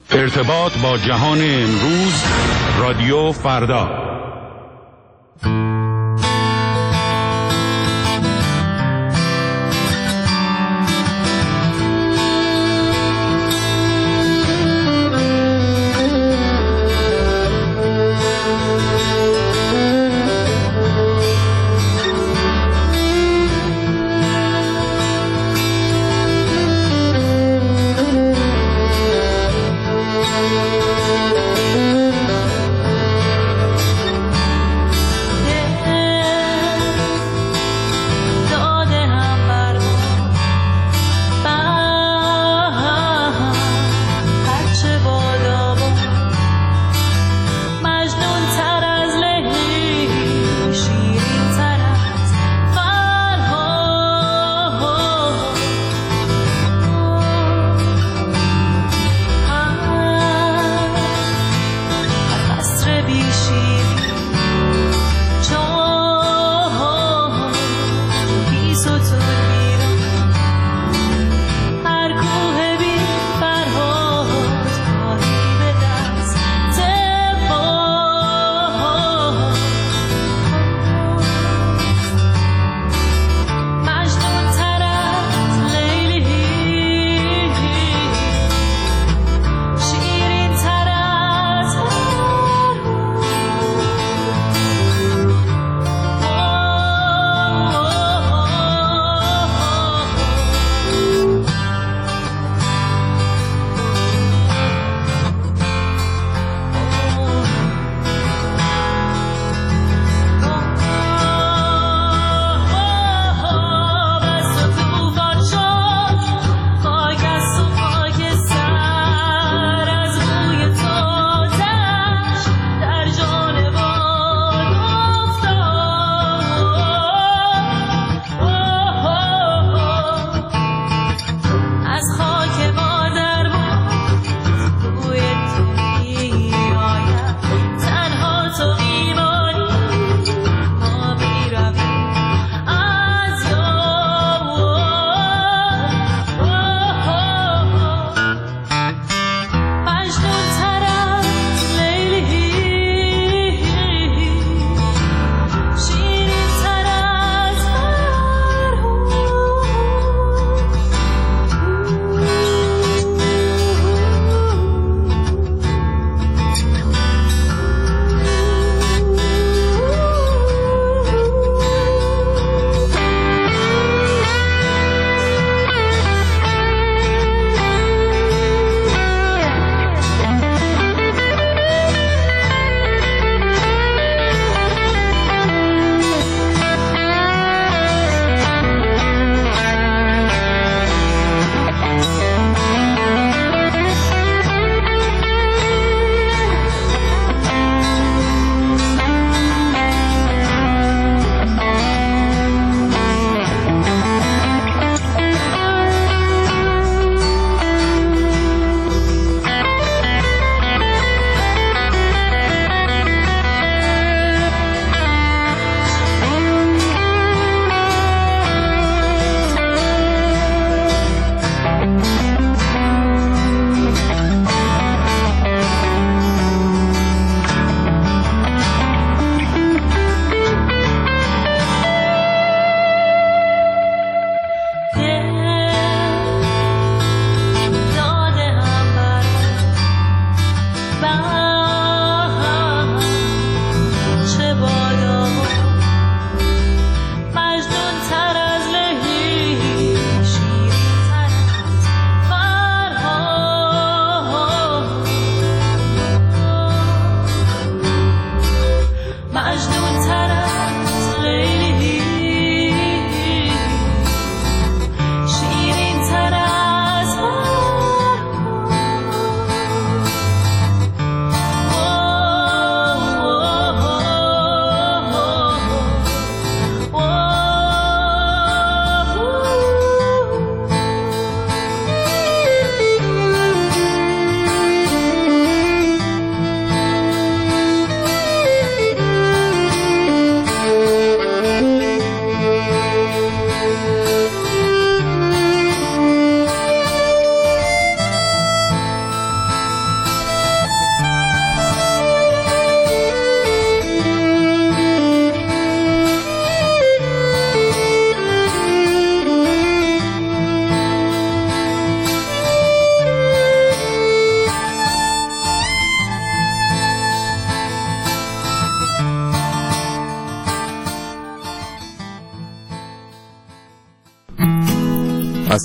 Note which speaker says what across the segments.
Speaker 1: ارتباط با جهان امروز، رادیو فردا.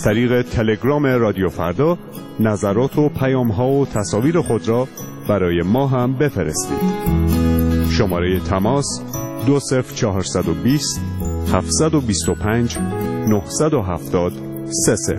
Speaker 1: طریق تلگرام رادیو فردا نظرات و پیام‌ها و تصاویر خود را برای ما هم بفرستید. شماره تماس 20420 725 970 30.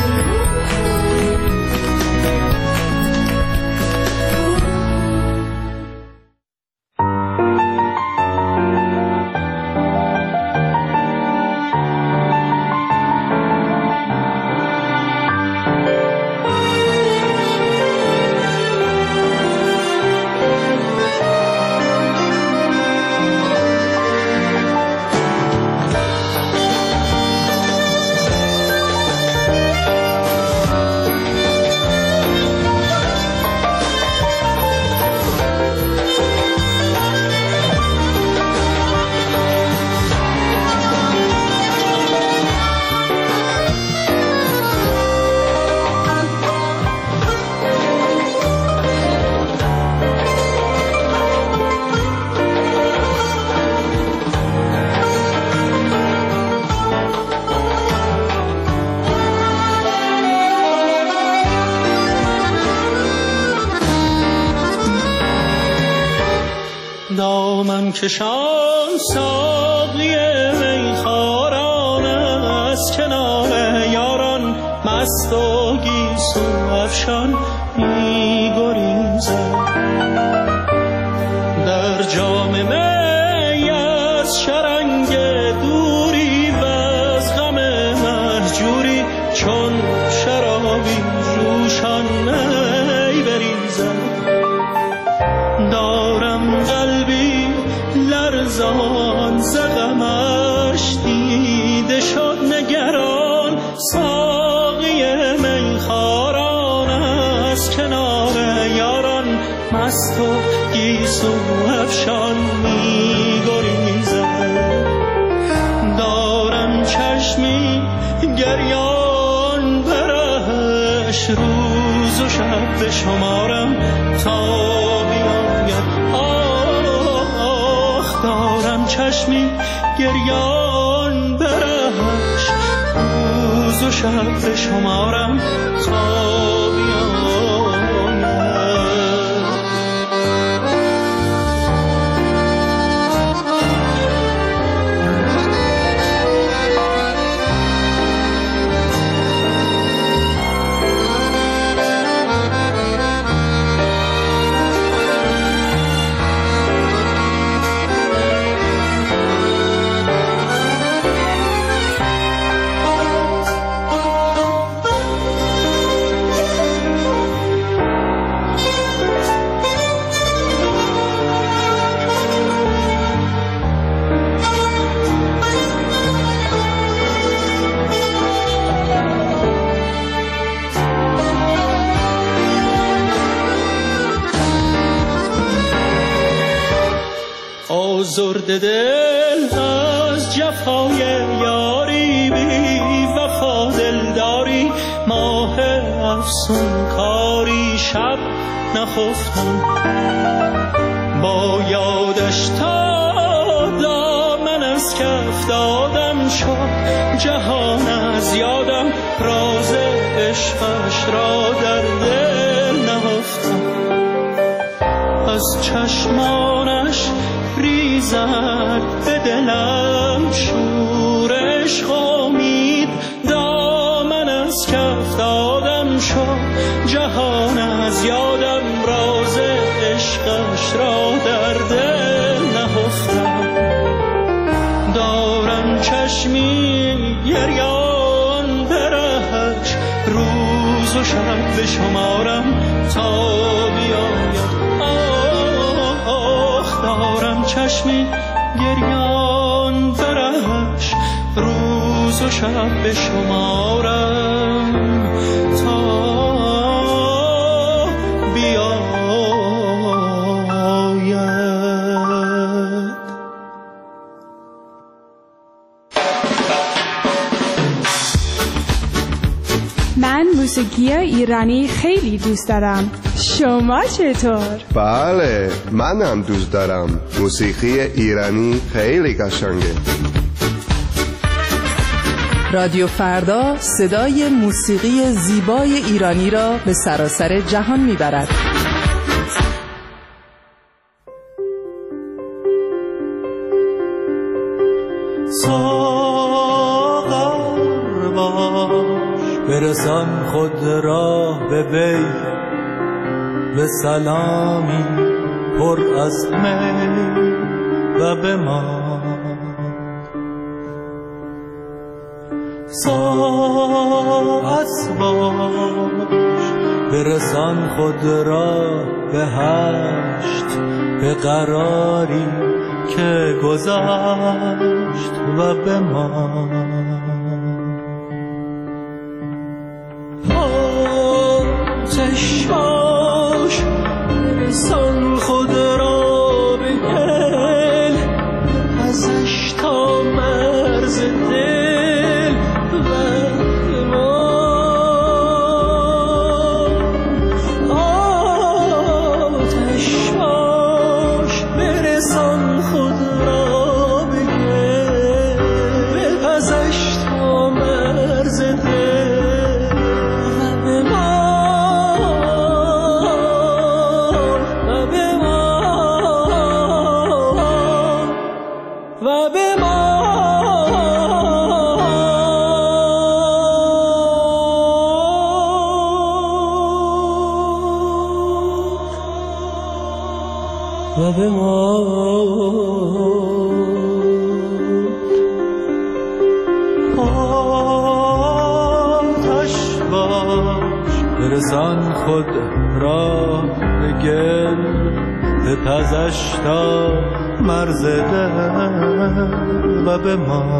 Speaker 2: دامن کشان ساقی میخواران از کنار یاران مست و گیسو افشان می‌گریزد. در جام می از شرنگ دوری و از غم مهجوری چون شرابی جوشان می بریزد. دارم قلبی لرزان ز غمش دیده شد نگران ساقی میخواران از کنار یاران مست و گیسو افشان می‌گریزد. دارم چشمی گریان برهش روز و شب به شمارم تا دارم چشمی گریان برهش روز و شب به شمارم تا آزرده دل از جفای یاری بی وفا دلداری ماه افسون کاری شب نخفتم با یادش تا دامن از کف دادم شد جهان از یادم راز عشقش را در دل نهفتم از چشمانش ریزد به دلم شور عشق امید دامن از کف دادم شد جهان از یادم راز عشقش را در دل نهفتم دارم چشمی گریان برهش روز و شب به شمارم تا بیاید دارم چشمی گریان برهش روز و شب به شمارم تا بیاید.
Speaker 3: من موسیقی ایرانی خیلی دوست دارم. شما چطور؟
Speaker 4: بله، منم دوست دارم. موسیقی ایرانی خیلی قشنگه.
Speaker 5: رادیو فردا صدای موسیقی زیبای ایرانی را به سراسر جهان میبرد.
Speaker 2: ساغر باش برسان خود را به وی، به سلامی پر از می و به ما. ساعت باش برسان خود را به هشت، به قراری که گذشت و به ما. آتش باش برسان خود را به گل، ازش تا مرز دل و به ما. آتش باش برسان خود را به گل، ازش تا مرز دل و به ما. و به ما آتش باش برسان خود را به گل، بپزش تا مرز دل و به ما.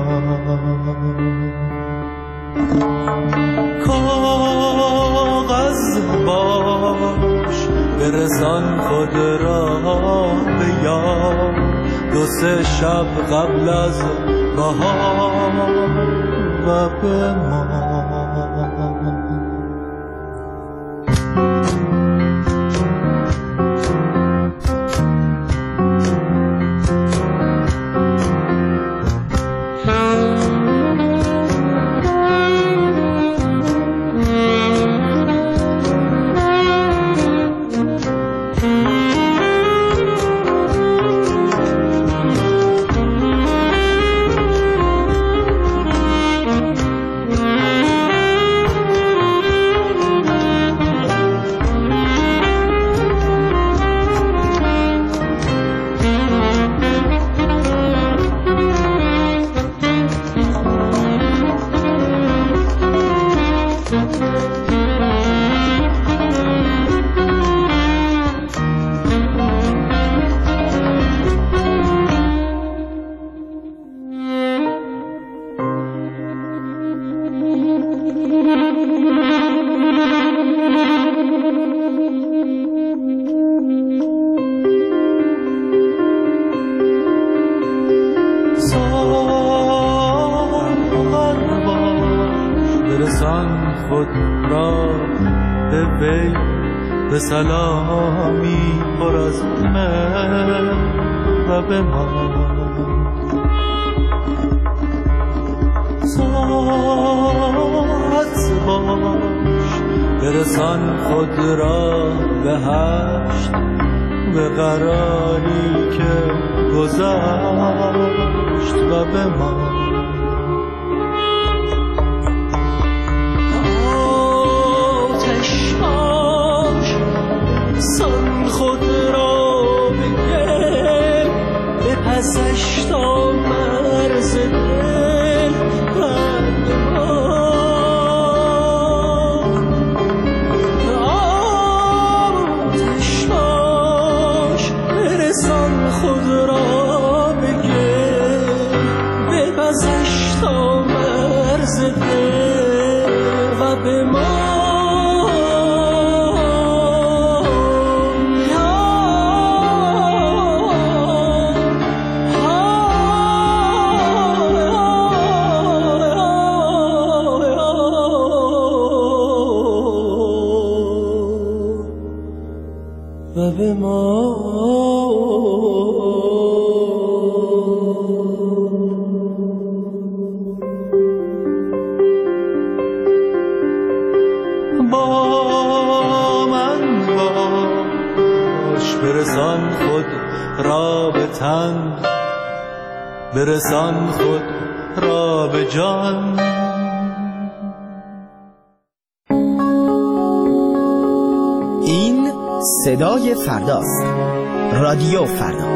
Speaker 2: کاغذ باش برسان خود را به یار، دو سه شب قبل از بهار و به ما. خود را به وی، به سلامی پر از من و به ما. ساعت باش برسان خود را به هشت، به قراری که گذشت و به ما. خود را به گل، بپزش تا مرز دل و به ما. آتش باش برسان خود را به گل، بپزش تا مرز دل و به ما. و به ما برسان خود را به تن، برسان خود را به جان.
Speaker 6: این صدای فرداست. رادیو فردا.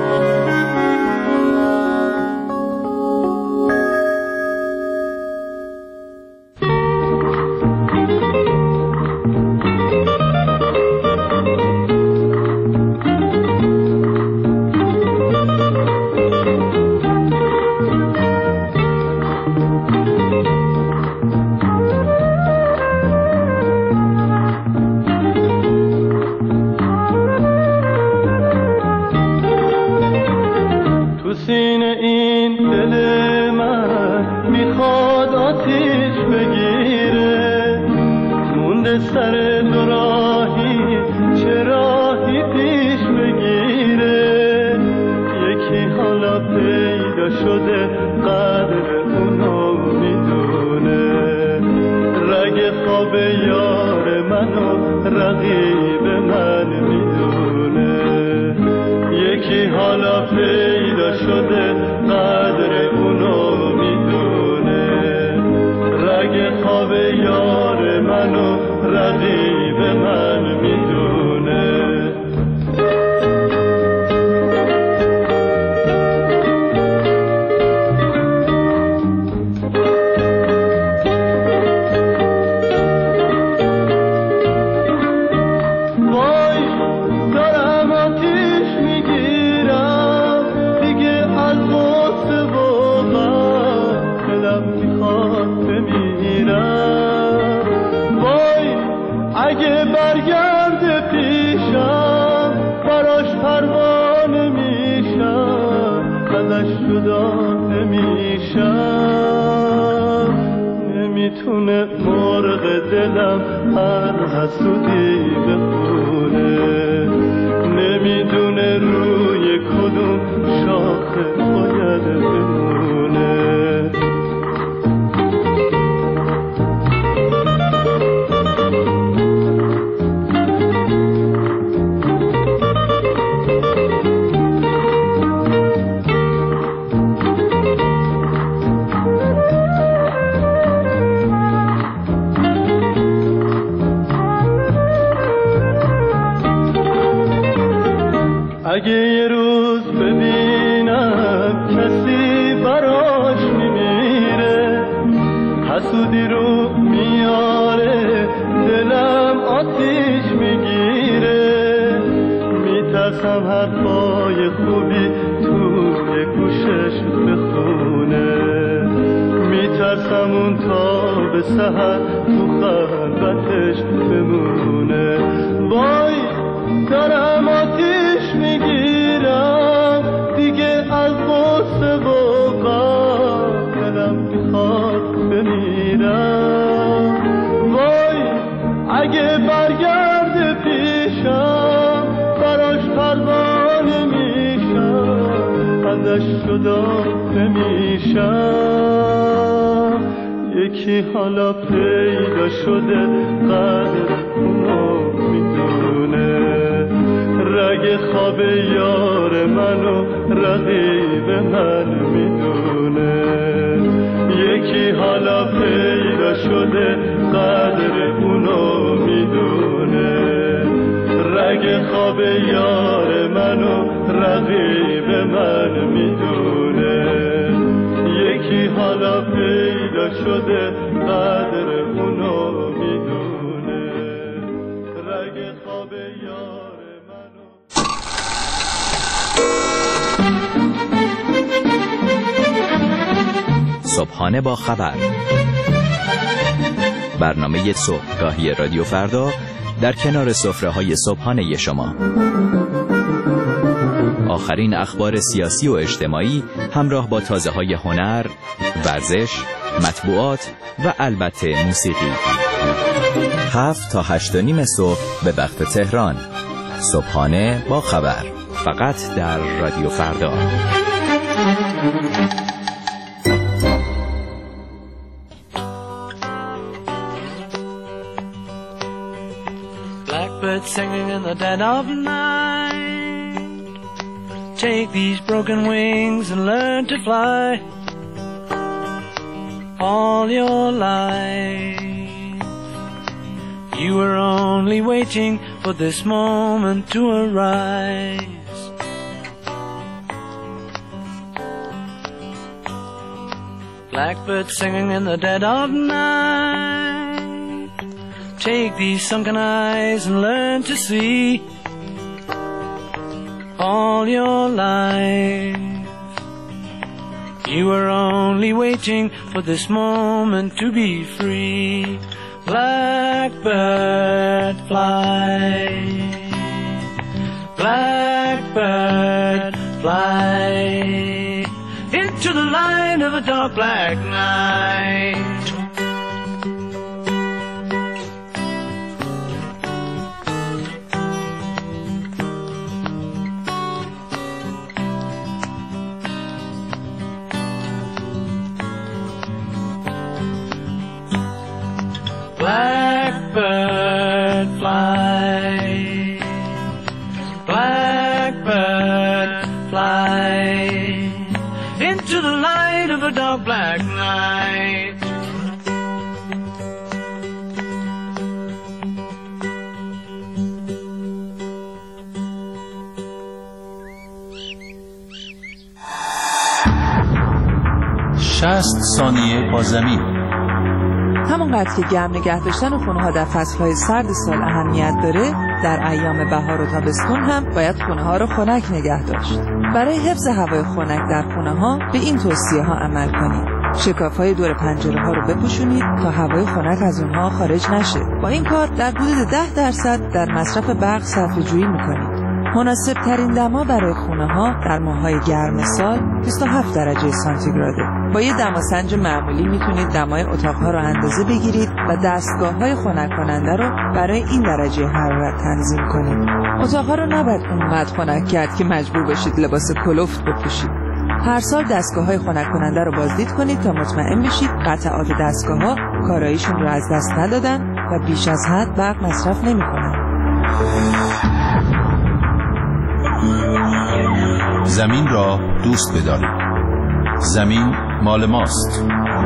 Speaker 2: اگه یه روز ببینم کسی براش میمیره، حسودی رو میاره دلم آتیش میگیره، میترسم حرفای خوبی توی گوشش بخونه، میترسم اون تا به سحر تو خلوتش بمونه. وای دارم آتیش میگیرم دیگه از غصه و غم، دلم میخواد بمیرم. وای اگه برگرد پیشم براش پروانه میشم، ازش جدا نمیشم. یکی حالا پیدا شده قدر اونو میدونه، رگ خواب یار منو رقیب من میدونه. یکی حالا پیدا شده قدر اونو میدونه، رگ خواب یار منو رقیب من میدونه. یکی حالا پیدا شده قدر اونو میدونه، رگ خواب یار منو.
Speaker 7: صبحانه با خبر، برنامه صبحگاهی رادیو فردا در کنار سفره‌های صبحانه شما. آخرین اخبار سیاسی و اجتماعی همراه با تازه‌های هنر، ورزش، مطبوعات و البته موسیقی. 7 تا 8:30 صبح به وقت تهران. صبحانه با خبر، فقط در رادیو فردا.
Speaker 8: La
Speaker 2: Blackbird singing in the dead of night. Take these broken wings and learn to fly. All your life you were only waiting for this moment to arise. Blackbird singing in the dead of night. Take these sunken eyes and learn to see. All your life you were only waiting for this moment to be free. Blackbird fly, blackbird fly, into the light of a dark black night. Blackbird fly, blackbird fly, into the light of a dark black night.
Speaker 8: شصت ثانیه با زمین.
Speaker 5: همونقدر که گرم نگه داشتن خونه‌ها در فصل‌های سرد سال اهمیت داره، در ایام بهار و تابستون هم باید خونه‌ها رو خنک نگه داشت. برای حفظ هوای خنک در خونه‌ها به این توصیه‌ها عمل کنید. شکاف‌های دور پنجره‌ها رو بپوشونید تا هوای خنک از اونها خارج نشه. با این کار در حدود 10% در مصرف برق صرفه‌جویی می‌کنید. مناسب ترین دما برای خونه‌ها در ماه‌های گرم سال 27 درجه سانتیگراده. با یه دماسنج معمولی میتونید دمای اتاق‌ها رو اندازه بگیرید و دستگاه‌های خنک کننده رو برای این درجه حرارت تنظیم کنید. اتاق‌ها رو نباید اونقدر خنک کرد که مجبور بشید لباس کلفت بپوشید. هر سال دستگاه‌های خنک کننده رو بازدید کنید تا مطمئن بشید قطعات دستگاه‌ها کاراییشون رو از دست ندادن و بیش از حد برق مصرف نمی‌کنن.
Speaker 8: زمین را دوست بدارید. زمین مال ماست.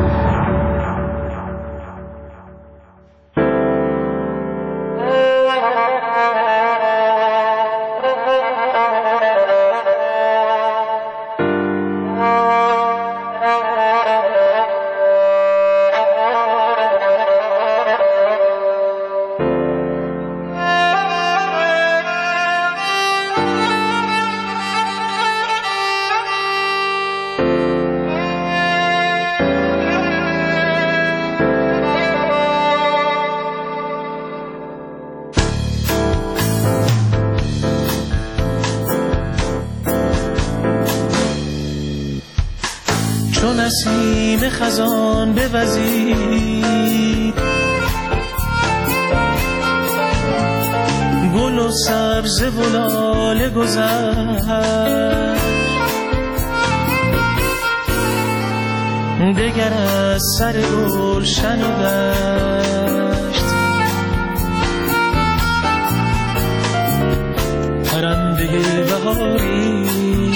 Speaker 2: نسیم خزان بوزید، گل و سبزه و لاله گذشت، دگر از سر گلشن و دشت پرنده بهاری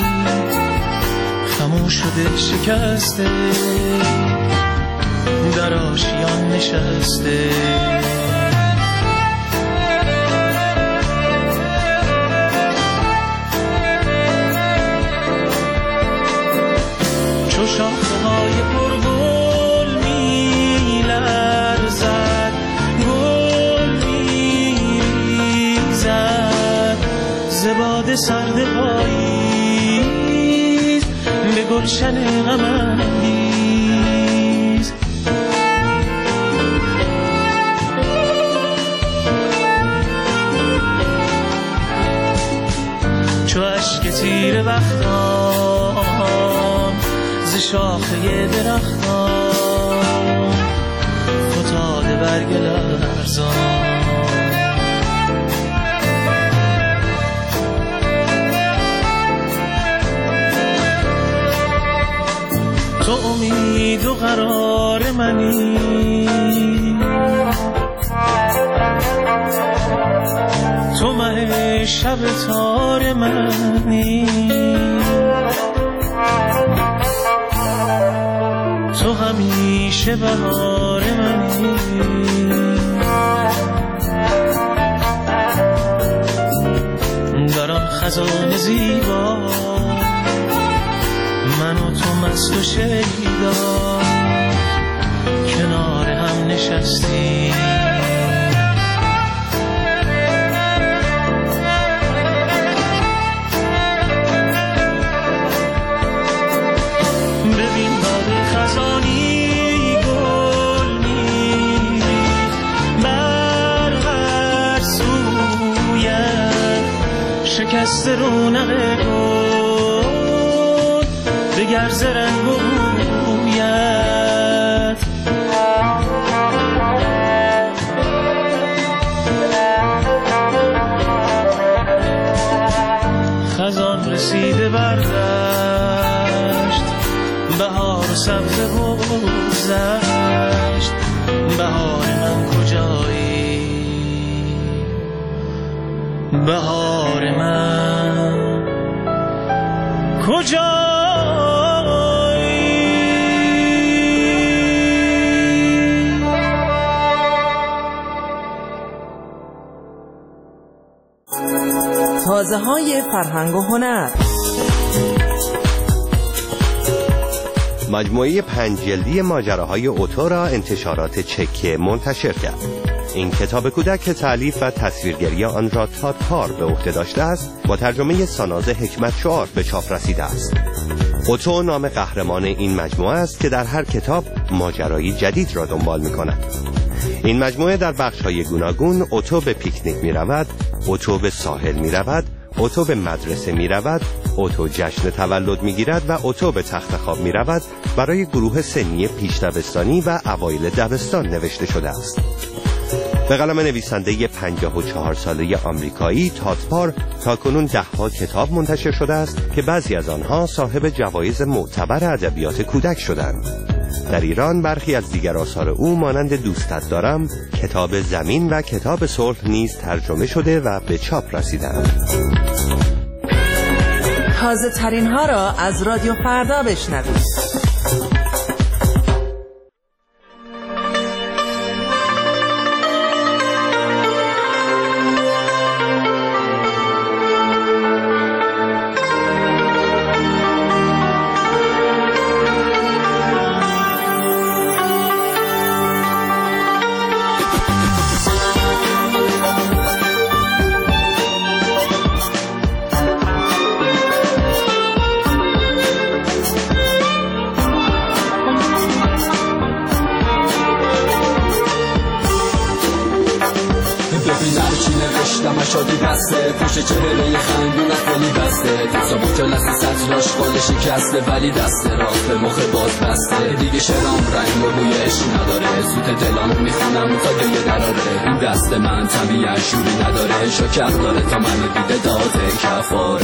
Speaker 2: خموش شده شکسته، در آشیان نشسته. چو شاخه‌های پرگل می‌لرزد، گل می‌ریزد ز باد سرد پاییز به گلشن غم‌انگیز. چو اشک تیره بختان ز شاخه درختان فتاده برگ لرزان. تو امید و قرار منی،
Speaker 9: شب تار منی، تو همیشه بهار منی. در آن خزان زیبا من و تو مست و شیدا کنار هم نشستیم. ببین باد خزانی گل می‌ریخت بر هر سویت، شکست رونق گل دگر ز رنگ و بویت. خزان رسیده بر دشت، بهار و سبز گذشت. بهار من کجایی، بهار من کجایی.
Speaker 5: تازه‌های فرهنگ و هنر.
Speaker 4: مجموعه 5 جلدی ماجراهای اوتو را انتشارات چکه منتشر کرد. این کتاب کودک که تألیف و تصویرگری آن را تاتپار به عهده داشته است، با ترجمه ساناز حکمت شعار به چاپ رسیده است. اوتو نام قهرمان این مجموعه است که در هر کتاب ماجرایی جدید را دنبال می‌کند. این مجموعه در بخش‌های گوناگون اوتو به پیکنیک می‌رود، اوتو به ساحل می‌رود، اوتو به مدرسه می‌رود، اوتو جشن تولد می‌گیرد و اوتو به تخت خواب می‌رود برای گروه سنی پیش دبستانی و اوایل دبستان نوشته شده است. به قلم نویسنده 54 ساله آمریکایی تاتپار تاکنون 10 کتاب منتشر شده است که بعضی از آنها صاحب جوایز معتبر ادبیات کودک شدند. در ایران برخی از دیگر آثار او مانند دوستت دارم، کتاب زمین و کتاب صلح نیز ترجمه شده و به چاپ رسیدند.
Speaker 5: تازه ترین ها را از رادیو فردا بشنوید.
Speaker 10: شادی بسته پوش چهره خندون خیلی بسته تصابو جلسه سطراش قال شکسته ولی دست راست به مخ باز بسته دیگه شرام رنگ و بوی عشق نداره سوت دلامو میخونم تا گیه دراره این دست من طبیعت شوری نداره شکر داره تا من دیده داده کفاره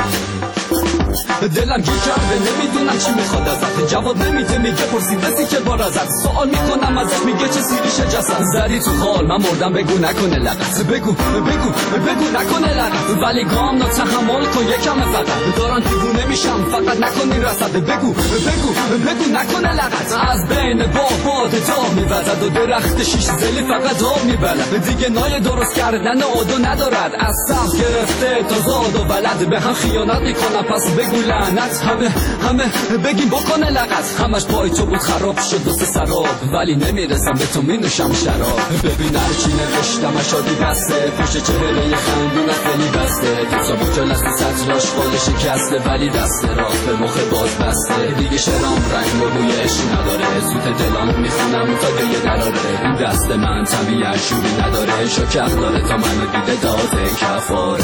Speaker 10: دلم گیر کرده نمیدونم چی میخواد ازت جواب نمیده میگه پرسیدسی که بار ازت سوال میکنم ازت میگه چه سیریشه جسد زدی تو خال من مردم بگو نکنه لغت بگو نکنه لغت ولی گام نا تحمل کن یکم فقط دارن دیوونه میشم فقط نکنی رسد بگو نکنه لغت از بین باد تا میوزد و درخت شیش زلی فقط آب میبلد دیگه نای درست کردن عادو ندارد از سم گرفته تا زاد و بلد به هم خیانت میکنم پس بگو لعنت همه بگیم بکنه لغت همش پای تو بود خراب شد دوست سراب ولی نمیرسم به تو مینوشم شراب ببین هرچی نوشتم شادی بسته پشت چهره خندون خیلی بسته تصابو جلسه سطراش قال شکسته ولی دست راست به مخ باز بسته دیگه شرام رنگ و بوی عشق نداره سوت دلامو میخونم تا گیه دراره این دست من طبیعت شوری نداره شکر داره تا منو دیده داده کفاره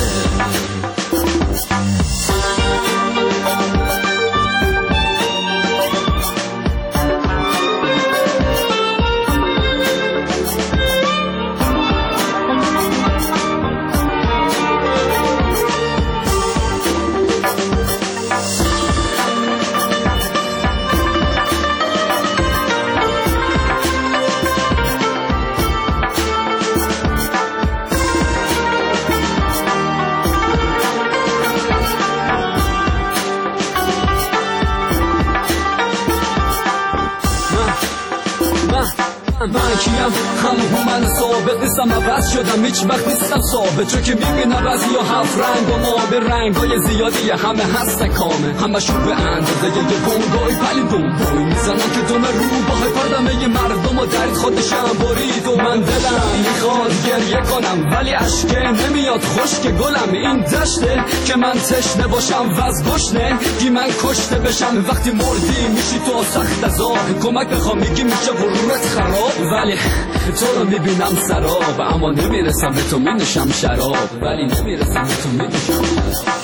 Speaker 10: کیم همون من ثابت نیستم عوض شدم هیچ وقت نیستم ثابت چون که میبینم بعضی ها 7 رنگ و ما به رنگای زیادی همه هستن کامه همشون به اندازه یه بونگای ولی بونگای میزنن که دوم رو با پردمه یه مردم و درد خودشم برید و من دلم میخواد گریه کنم ولی اشکه نمیاد خشک گلم این دشته که من تشنه باشم و از گشنه گی من کشته بشم وقتی مردی میشی تو سخت عذاب کمک بخوام میگی میشه غرورت خراب ولی تو رو میبینم سراب اما نمیرسم به تو مینشم شراب ولی نمیرسم به تو مینشم شراب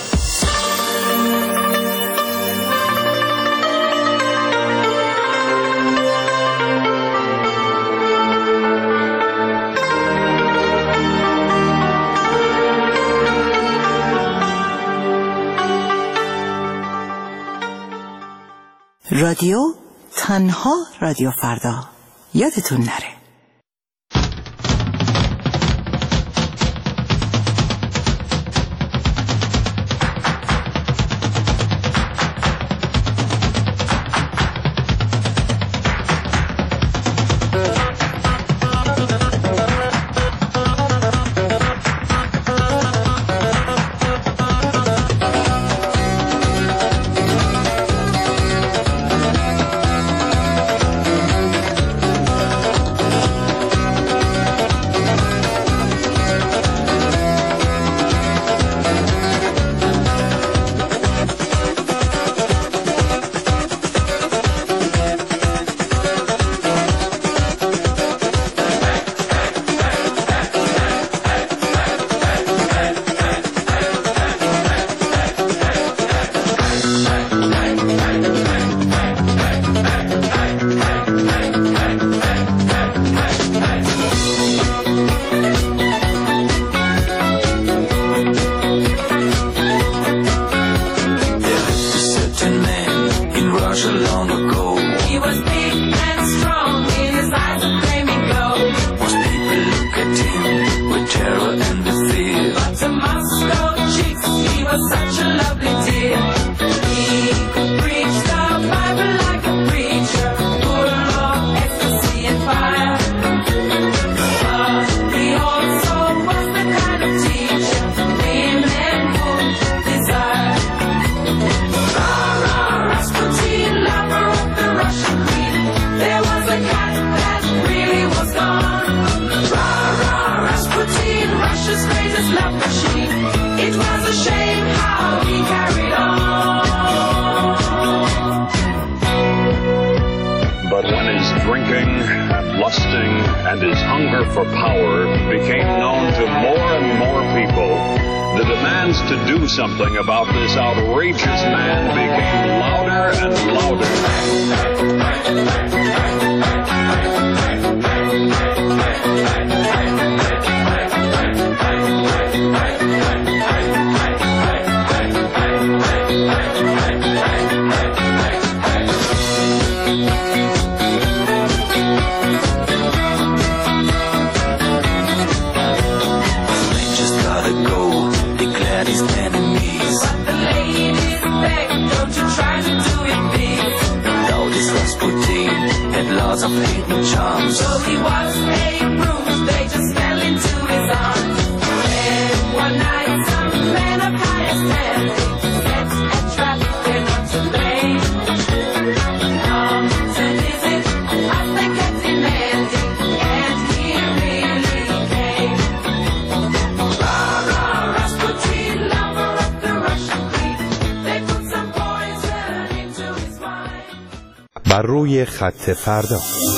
Speaker 11: رادیو تنها رادیو فردا یادتون نره.
Speaker 12: And his hunger for power became known to more and more people. The demands to do something about this outrageous man became louder and louder.
Speaker 9: Of hidden charms. So he was a bruise, they just fell into his arms. And one night, some man of higher standing set a trap, they're not to blame. To visit us, they kept demanding, and he really came. Rah-rah, Rasputin, lover of the Russian queen. They put some poison into his wine.
Speaker 4: بر روی خط فردا.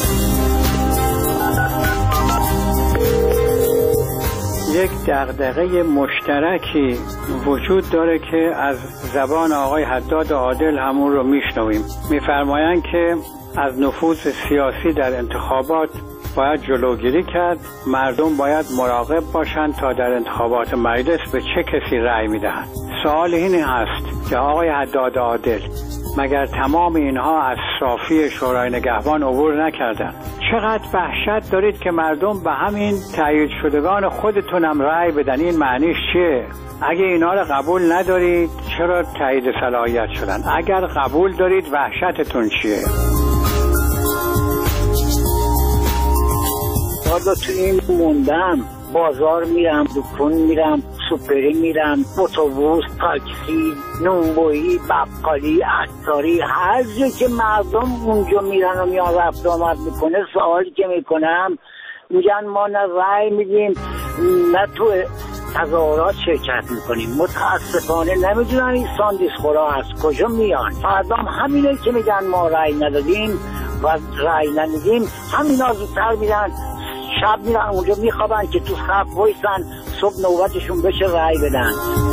Speaker 13: یک دغدغه مشترکی وجود داره که از زبان آقای حداد عادل همون رو میشنویم. میفرمایند که از نفوذ سیاسی در انتخابات باید جلوگیری کرد. مردم باید مراقب باشند تا در انتخابات مجلس به چه کسی رأی میدهند. سوال این هست که آقای حداد عادل مگر تمام اینها از صافی شورای نگهبان عبور نکردند؟ چقدر وحشت دارید که مردم به همین تایید شدگان خودتونم رأی بدن؟ این معنیش چیه؟ اگه اینا رو قبول ندارید چرا تایید صلاحیت شدن؟ اگر قبول دارید وحشتتون چیه؟
Speaker 14: مبادا تو این موندم. بازار میرم، دکون میرم، سوپری میرم، اتوبوس، تاکسی، نونبویی، بقالی، عطاری، هر جا که مردم اونجا میرن و میان رفت آمد میکنه، سوالی که میکنم میگن ما نه رأی میدیم نه تو تظاهرات شرکت میکنیم. متاسفانه نمیدونن این ساندیس خورا از کجا میان. فردا همینه که میگن ما رأی ندادیم و رأی ندادیم، همینا زودتر میرن شب میرن اونجا میخوابن که تو صف وایسن صبح نوبتشون بشه رأی بدن.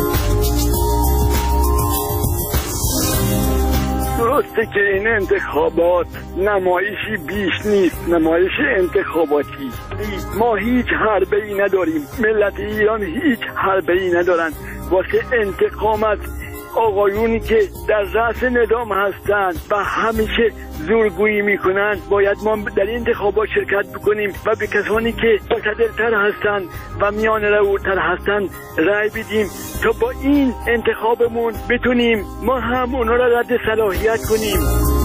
Speaker 15: درسته که این انتخابات نمایشی بیش نیست، نمایش انتخاباتی. ما هیچ حربه‌ای نداریم، ملت ایران هیچ حربه‌ای ندارن واسه انتقام از آقایونی که در رأس نظام هستند و همیشه زورگویی میکنن. باید ما در این انتخابات شرکت بکنیم و به کسانی که معتدل‌تر هستند و میان روتر هستند رأی بدیم تا با این انتخابمون بتونیم ما هم اونا را رد صلاحیت کنیم.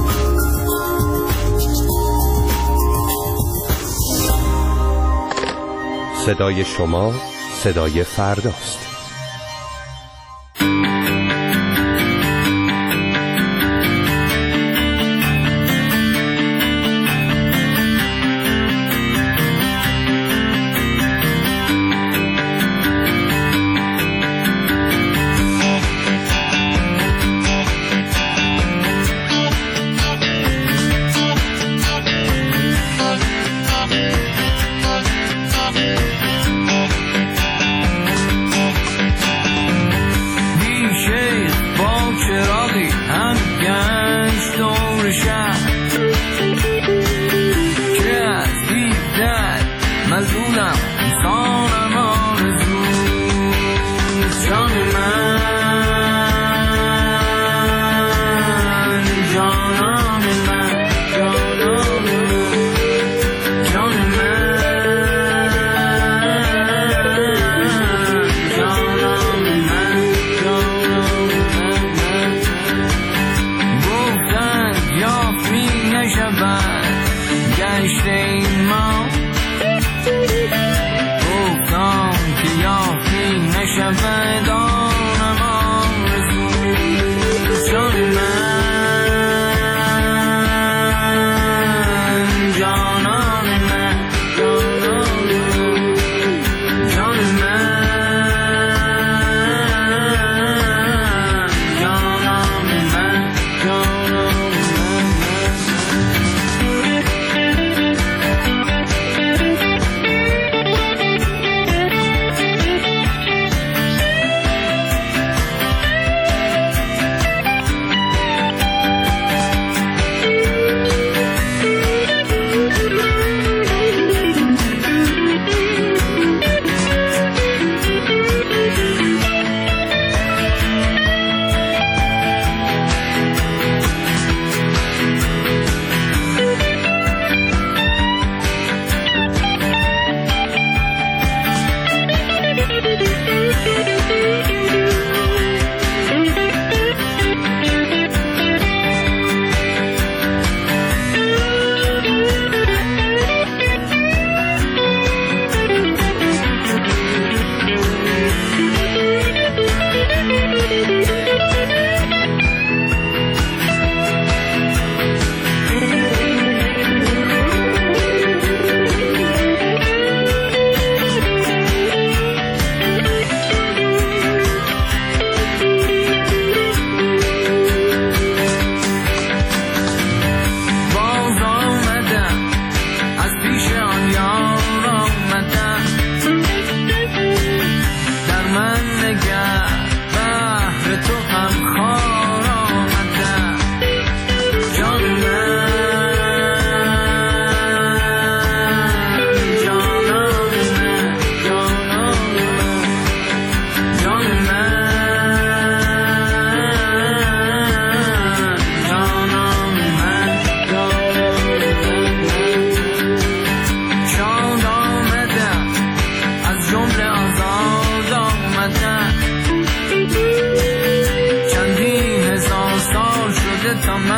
Speaker 4: صدای شما صدای فرداست.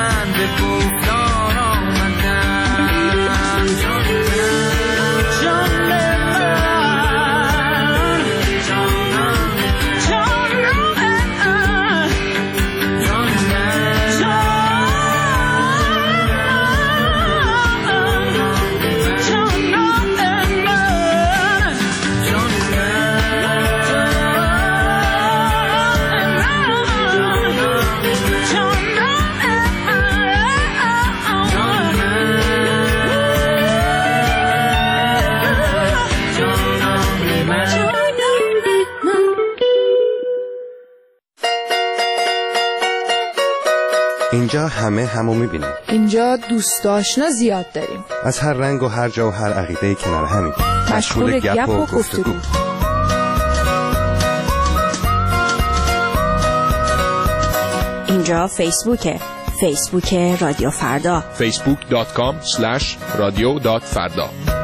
Speaker 9: گفتار آمدم.
Speaker 4: اینجا همه همو میبینیم.
Speaker 5: اینجا دوست آشنا زیاد داریم.
Speaker 4: از هر رنگ و هر جا و هر عقیده کنار همین.
Speaker 5: مشغول گپ و گفتگو.
Speaker 16: اینجا فیسبوک رادیو فردا.
Speaker 17: facebook.com/radio.farda.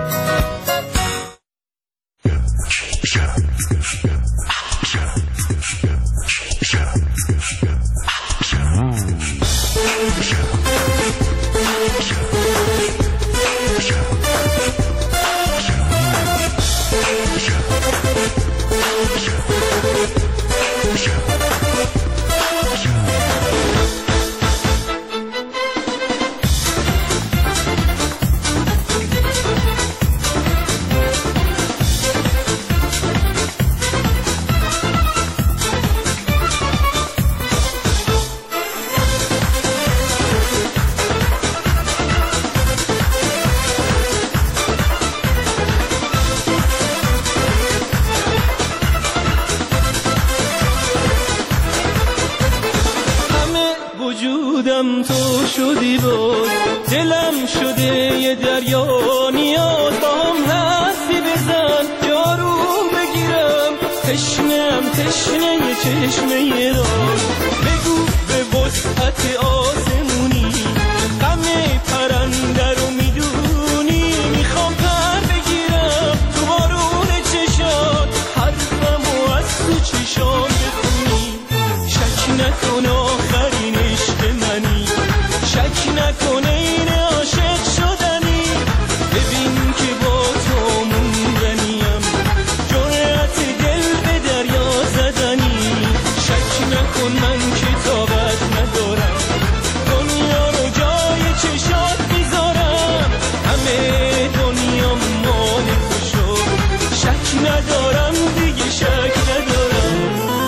Speaker 2: تو شدی بود دلم شده یه دریا نیاز با هم هستی بزن یارو بگیرم تشنه یه چشمه را بگو به وسعت آسمونی غم پرنده رو میدونی میخوام پر بگیرم تو بارون چشات حرفمو از تو چشام بخونی شک نکن آخرین عشق منی شک نکنه این عاشق شدنی ببین که با تو موندنیم جرأت دل به دریا زدنی شک نکن من که طاقت ندارم دنیا رو جای چشات میذارم همه دنیا مال تو شد شک ندارم دیگه شک ندارم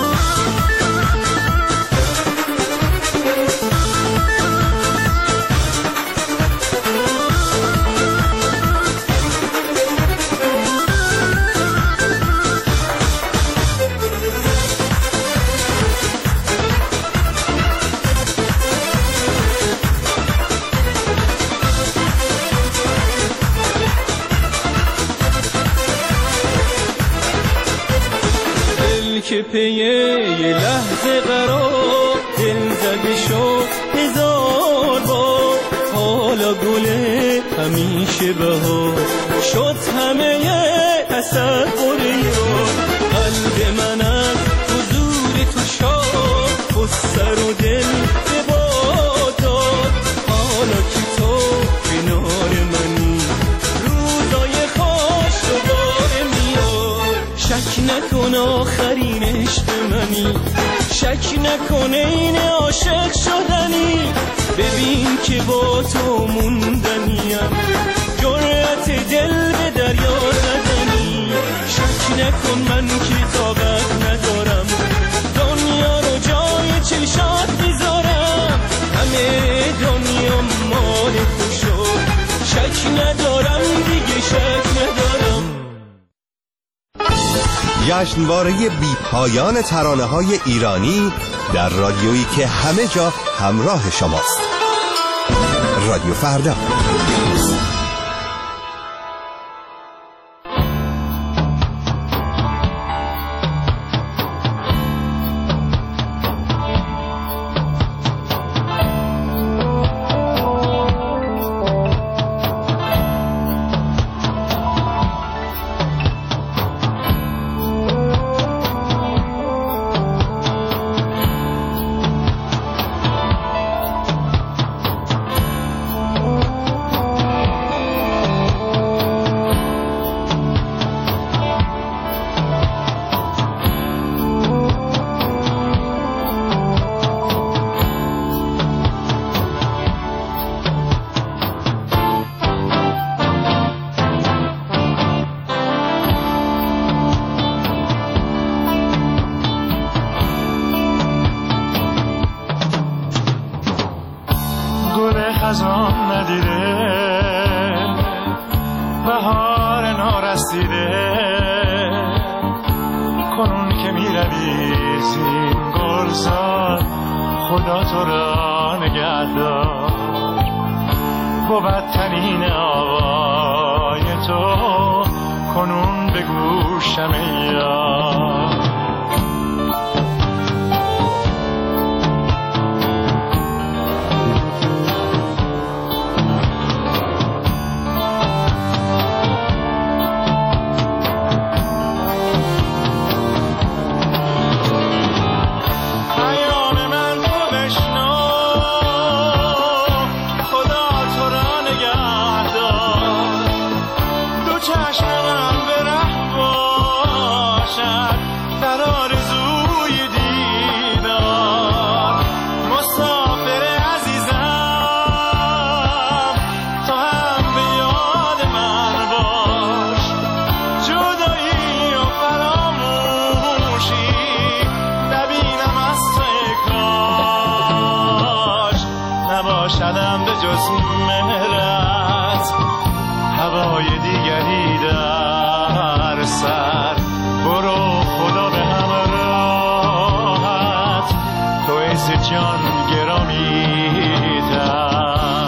Speaker 2: که پیه یه لحظه قرار دل زده شد هزار بار حالا گله همیشه بهار شد همه تصور یار قلب من از حضور تو شاد و سر و دل به باد داد حالا که تو کنار منی روزای خوش دوباره میاد شک نکن آخرین عشق منی شک نکنه این عاشق شدنی ببین که با تو موندنیم جرأت دل به دریا زدنی شک نکن من که طاقت ندارم دنیا رو جای چشات میذارم همه دنیا مال تو شد شک ندارم دیگه شک ندارم
Speaker 4: جشنواره بی پایان ترانه‌های ایرانی در رادیویی که همه جا همراه شماست. رادیو فردا.
Speaker 18: خزان ندیده بهار نارسیده کنون که میروی زین گلزار خدا تو را نگهدار قوت‌ترین آوای تو کنون به گوشم یار نباشدم به جز مهرت هوای دیگری در سر برو خدا به همراهت تو عز جان گرامی تر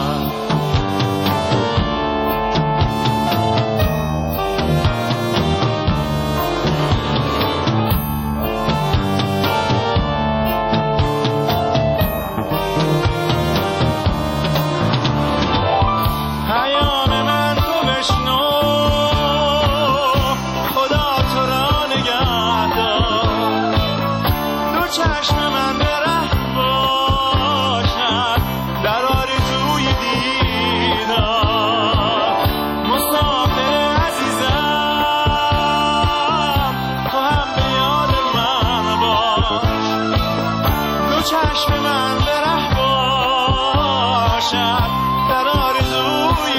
Speaker 18: چشم من به ره باشد در آرزوی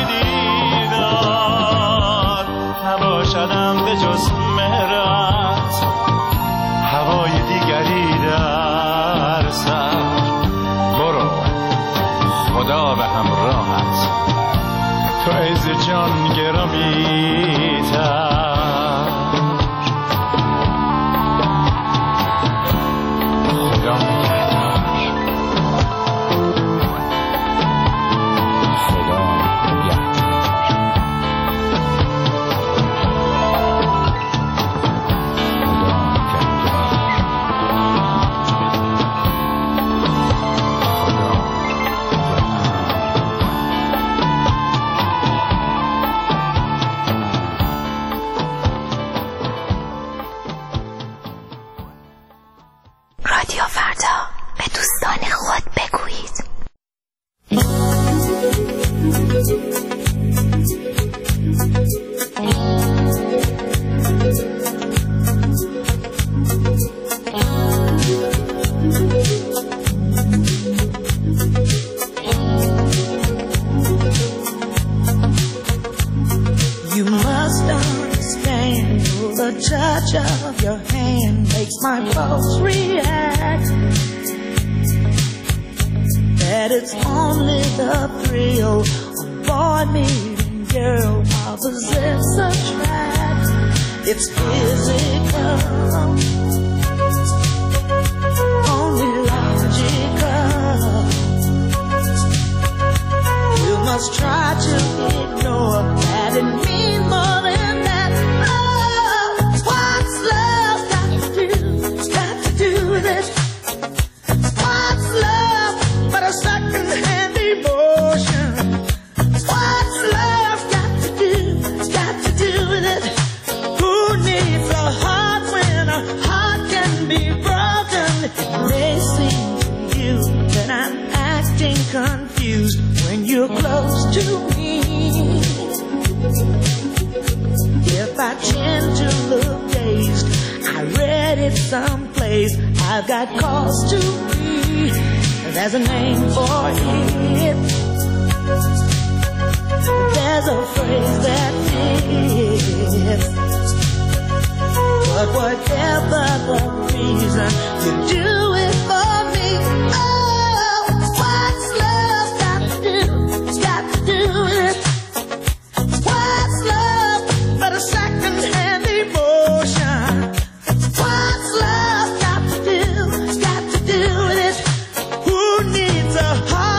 Speaker 18: دیدار نباشدم به جز مهرت هوای دیگری در سر برو خدا به همراهت تو عز جان گرامی تر
Speaker 16: رادیو فردا به دوستان خود بگویید.
Speaker 17: You must understand the touch of your hand makes my pulse react. That it's only the thrill of boy meeting girl opposites attract. It's physical, only logical. You must try to ignore that it means more than that. Oh, what's love got to do? It's got to do with it. What's love but a second-hand emotion? What's love got to do? It's got to do with it. Who needs a heart when a heart can be broken? It may seem to you that I'm acting confused when you're close to me. If I tend to look dazed, I read it someplace. I've got cause to be. There's a name for it. There's a phrase that fits. But whatever the reason, you do it for me. Oh, what's love got to do? It's got to do with it. What's love but a second-hand emotion? What's love got to do? It's got to do with it. Who needs a heart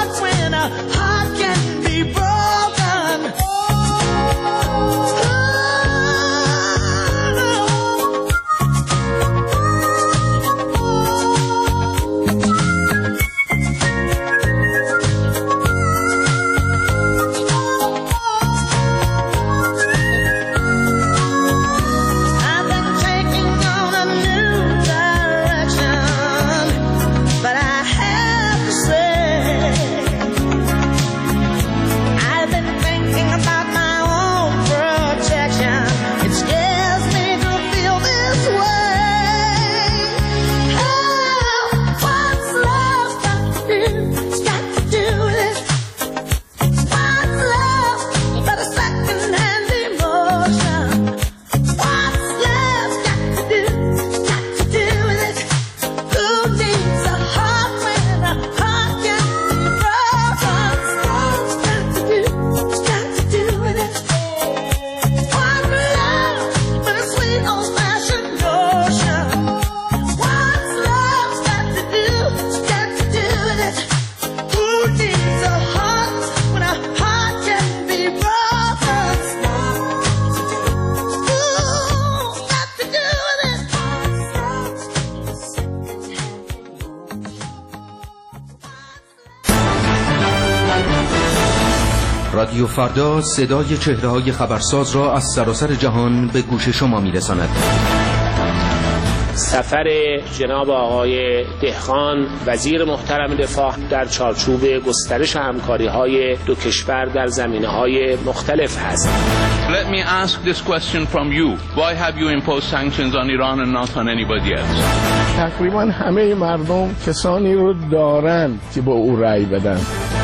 Speaker 19: رادیو فردا صدای چهره‌های خبرساز را از سراسر جهان به گوش شما می‌رساند.
Speaker 20: سفر جناب آقای دهقان وزیر محترم دفاع در چارچوب گسترش همکاری‌های دو کشور در زمینه‌های مختلف هست.
Speaker 21: Let me ask this question from you. Why have you imposed sanctions on Iran and not on anybody else?
Speaker 22: تقریبا همه مردم کسانی رو دارن که با او رأی بدن.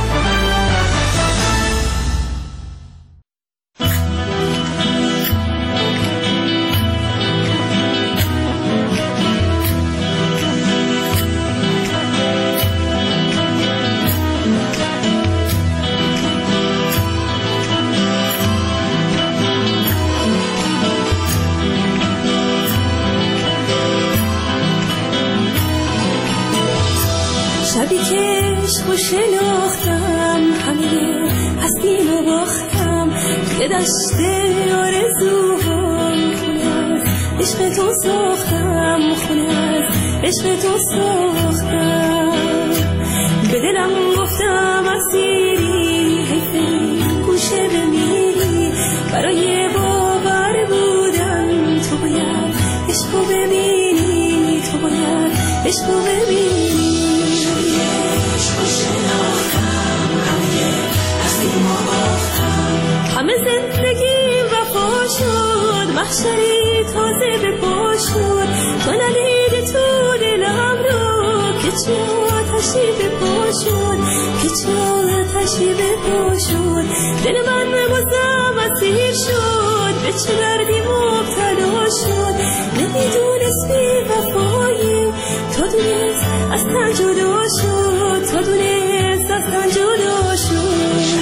Speaker 17: شبی که عشق و شناختم همه هستیم و باختم توی دشت آرزوهام خونه از عشق تو ساختم خونه از عشق تو ساختم به دلم گفتم اسیری حیفی گوشه بمیری برای باور بودن تو باید عشقو ببینی تو باید عشقو ببینی همه زندگی وفا شد محشری تازه به پا شد تو ندیدی تو دلم رو که چه آتشی به پا شد که چه آتشی به پا شد دل من بازم اسیر شد به چه دردی مبتلا شد نمیدونست بی وفایی تا دونست از تن جدا شد تا دونست از تن جدا شد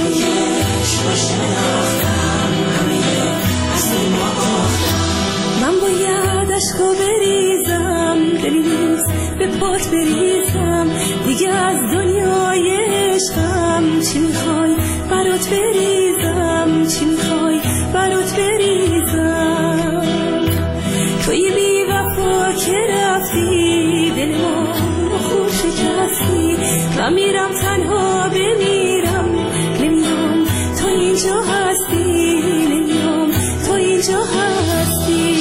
Speaker 17: من باید عشقو بریزم دلی نیست به پات بریزم دیگه از دنیای عشقم چی میخوای برات بریزم چی میخوای برات بریزم توی بی وفا که رفتی دل ما رو خوب شکستی من میرم تنها بمیرم نمیام تو اینجا هستی نمیام تو اینجا هستی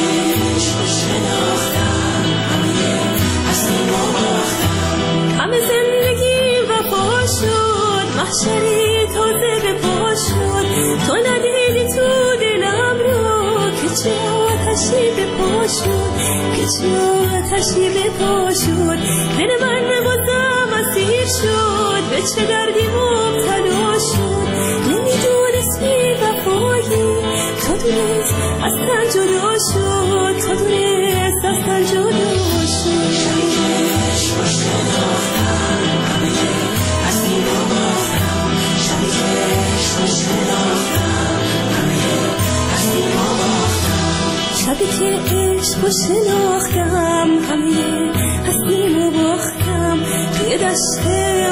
Speaker 17: همه زندگی وفا شد محشری تازه به پا شد تو ندیدی تو دلم رو که چه آتشی به پا شد که چه آتشی به پا شد دل من بازم اسیر شد به چه دردی مبتلا شد نمیدونست بی وفایی تا دونست از تن جدا شد تا دونست از تن جدا شد شبی که عشق رو شناختم همه هستیم و باختم شبی که عشق رو شناختم همه هستیم و باختم شبی که عشق رو شناختم همه هستیم و باختم توی دشت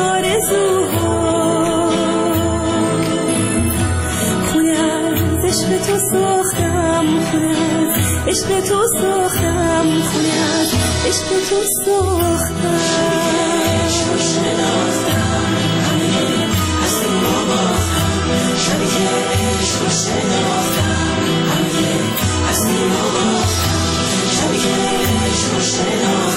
Speaker 17: آرزوها خونه از عشق تو ساختم خونه از عشق تو ساختم خونه از عشق تو ساختم عشق رو شناختم همه هستیم و باختم شبی که عشق رو شناختم همه هستیم و باختم شبی که عشق رو شناختم